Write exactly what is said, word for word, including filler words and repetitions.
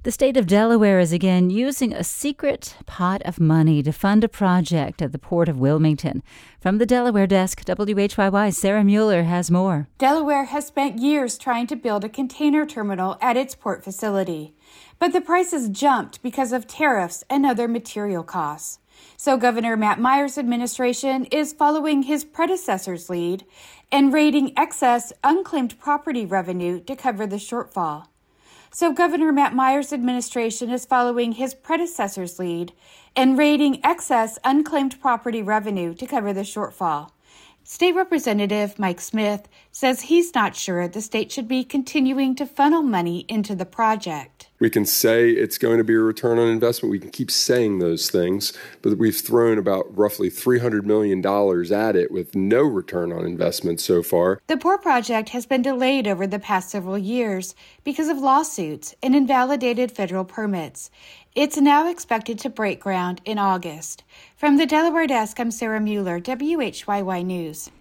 The state of Delaware is again using a secret pot of money to fund a project at the Port of Wilmington. From the Delaware desk, W H Y Y's Sarah Mueller has more. Delaware has spent years trying to build a container terminal at its port facility, but the prices jumped because of tariffs and other material costs. So Governor Matt Meyer's administration is following his predecessor's lead and raiding excess unclaimed property revenue to cover the shortfall. So Governor Matt Meyer's administration is following his predecessor's lead and raiding excess unclaimed property revenue to cover the shortfall. State Representative Mike Smith says he's not sure the state should be continuing to funnel money into the project. We can say it's going to be a return on investment. We can keep saying those things, but we've thrown about roughly three hundred million dollars at it with no return on investment so far. The port project has been delayed over the past several years because of lawsuits and invalidated federal permits. It's now expected to break ground in August. From the Delaware desk, I'm Sarah Mueller, W H Y Y News.